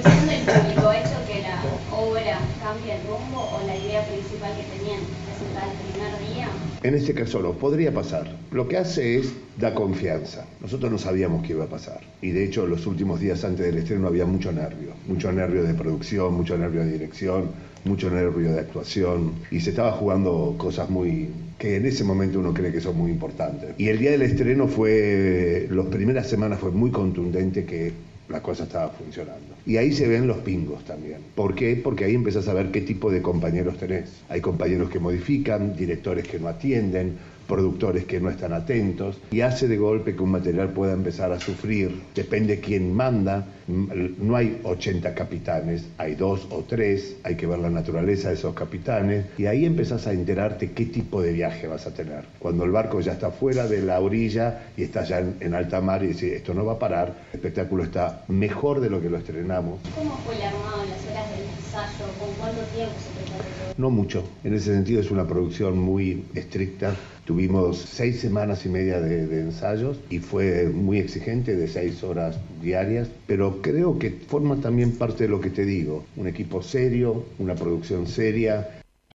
reacción del público ha hecho que la obra cambie el rumbo o la idea principal que tenían presentada el primer día? En este caso no, podría pasar. Lo que hace es da confianza. Nosotros no sabíamos qué iba a pasar. Y de hecho los últimos días antes del estreno había mucho nervio de producción, mucho nervio de dirección, mucho nervio de actuación. Y se estaba jugando cosas que en ese momento uno cree que son muy importantes. Y el día del estreno las primeras semanas fue muy contundente que la cosa estaba funcionando. Y ahí se ven los pingos también. ¿Por qué? Porque ahí empezás a ver qué tipo de compañeros tenés. Hay compañeros que modifican, directores que no atienden, productores que no están atentos, y hace de golpe que un material pueda empezar a sufrir. Depende quién manda. No hay 80 capitanes, hay 2 o 3, hay que ver la naturaleza de esos capitanes, y ahí empezás a enterarte qué tipo de viaje vas a tener. Cuando el barco ya está fuera de la orilla y está ya en alta mar y decís, esto no va a parar, el espectáculo está mejor de lo que lo estrenamos. ¿Cómo fue el armado en las horas del ensayo? ¿Con cuánto tiempo se preparó todo? No mucho, en ese sentido es una producción muy estricta. Tuvimos 6 semanas y media de ensayos y fue muy exigente, de 6 horas diarias, pero creo que forma también parte de lo que te digo, un equipo serio, una producción seria,